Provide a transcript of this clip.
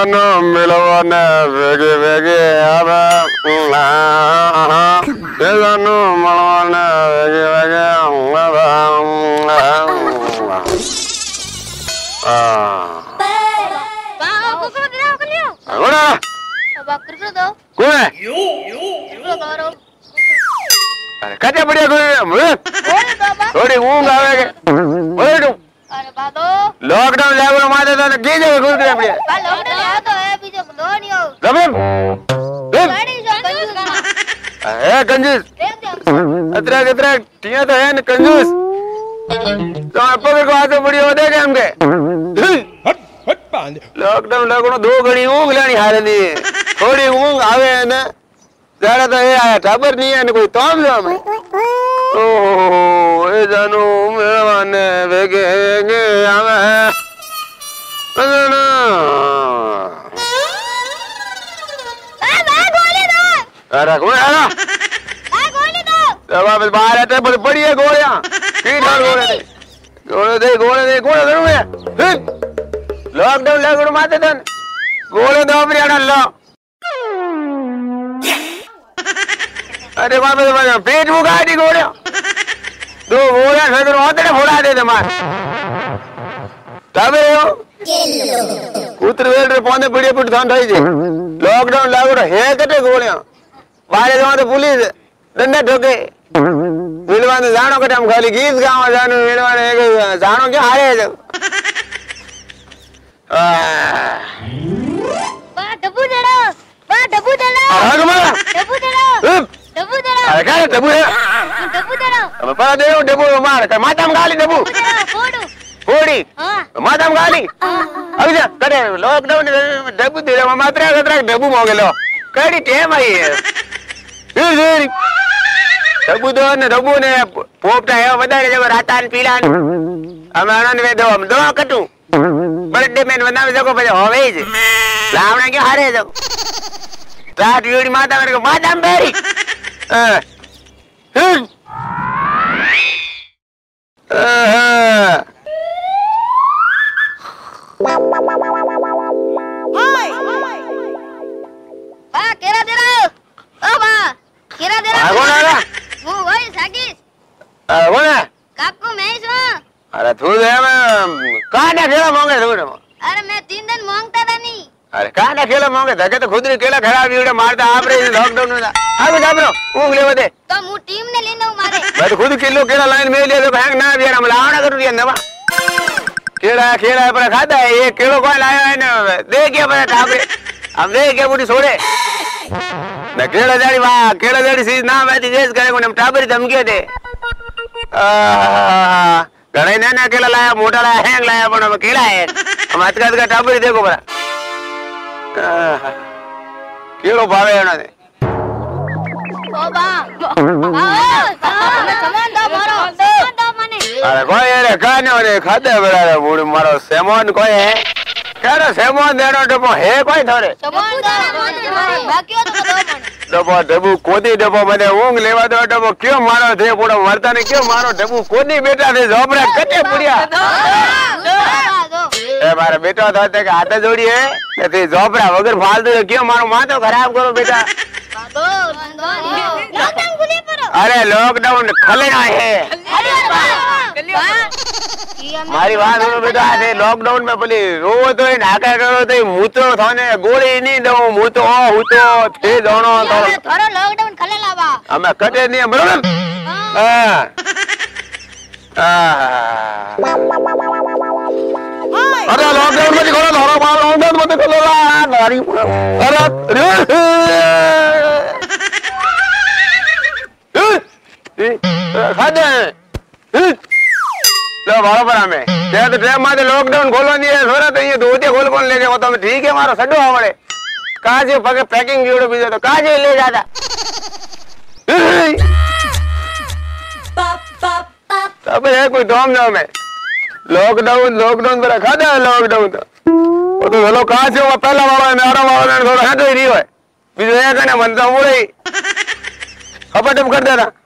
जानो मिलवाने वेगे वेगे आवे ये जानो मिलवाने वेगे वेगे कौन है? अरे कटे बढ़िया थोड़ी ऊँग आवे अरे बादो लॉकडाउन लागू माते तो की जगह खुल गया बढ़िया लॉकडाउन आ तो है बीजो दो नहीं हो रबिम बड़ी जो कंजूस गाना है कंजूस अतरा अतरा टिया तो है न कंजूस तो अपन को आते बढ़िया हो देगा हमके लॉकडाउन लागू दो घड़ी ऊँग लेनी हारे दी थोड़ी ऊँग आवे न ज़्यादा तो ये आया टाबर नहीं है न कोई तौल लो मैं ओह ये जानो मेवाने वेगे वेगे आवे ना गोली दो अरे कौन है ना गोली दो अब आप बाहर आते हैं बड़ी है गोलियां तीन और गोले दे मैं लॉकडाउन लागू माते थे गोले दो अपने आना लो अरे बाप रे पेट मुका दी गोलियां दो गोलियां सदर होते ने फोड़ा दे मार तबे हो कुतर वेल रे पौंदे बढ़िया पुट थान थाई जे लॉकडाउन लागू है कटे गोलियां बाहर जाओ तो पुलिस डंडा ठोके मिलवाने जानो कटे हम खाली गीत गावा जानो मिलवाने जानो क्या हारे है बा डब्बू दे लो अरे क्या डब्बू है अब पता दे डब्बू मार कर माता में गाली डब्बू फोड़ी हां माता में गाली अभी जा करे लॉकडाउन डब्बू दे मात्रा खतरा डब्बू मोगे लो कड़ी टेम आई है फिर डब्बू ने पोपटा है વધારે જગો રાતાન પીલાન અમે આનંદ વે દો हम दो कटू बर्थडे में बनावे जगो पे होवे જ लावणे के हारे जो रात वीडी माता मेरे को माता में बेरी बा केरा दे रहा ओ बा केरा दे रहा कौन है वो वही सागिस कौन है काकू मैं छू अरे तू दे मैं काना खेला मांगे तू अरे मैं 3 दिन मांगता था नहीं अरे काना खेला मांगे धके तो खुद ने केला खराब वीडियो मारता आप रे लॉकडाउन में आगे जा ब्रो ऊंग ले दे तो मु टीम ने लेने मारे मैं तो खुद किलो केला लाइन में ले तो बैंक ना यार हम लावना करू दिया नवा केला पर खाता है ये किलो कौन लाया है ना दे के पर टापरे हम दे के बूटी छोड़े ना केला दाड़ी सीज ना बैठी जेस करे को हम टापरी धमके दे घणे ना केला लाया मोटा लाया हैंग लाया पण हम केला है हम अतका टापरी देखो बरा केलो भावे एना दे ओ बा मैं सामान दो मारो मने अरे कोई रे काने रे खादे बरा बूढ़ मारो सेमोन कोई है केरो सेमोन देनो डबो है कोई थोरे सामान दो बाकी हो तो दो मने डबो डबू कोदी डबो मने ऊंग लेवा दो डबो क्यों मारो थे पूरा मरता ने क्यों मारो डबू कोदी बेटा थे जोबरा कटे पुड़िया ए मारे बेटा थाते के हाथ जोड़ी है के थे जोबरा वगर फालतू क्यों मारो मां तो खराब करो बेटा लॉकडाउन खुले पर अरे लॉकडाउन खलेना है मारी बात सुनो बेटा ऐसे लॉकडाउन में बोली रो तो नाका करो तो मुतो थाने गोली नहीं दो मुतो हुतो थे दोनों तो थोड़ा लॉकडाउन खले लावा हमें कटे नहीं बरोबर हां अरे लॉकडाउन में खोलो धरो मार लॉकडाउन मत खोलो गाड़ी अरे खादे लो बराबर हमें क्या तो ट्रेन में लॉकडाउन खोलो नहीं है सोरा तो ये दूध खोल कौन ले जाओ तो ठीक है मारो सड्डो आवड़े काजे पके पैकिंग जोड़ो बीजो तो काजे ले जाता तब है कोई दम ना में लॉकडाउन पर रखा था लॉकडाउन तो वो तो चलो काजे वो पहला वाला मेरा वाला थोड़ा है तो ही नहीं है बीजो एक ने मनता मुड़े खपटम कर देना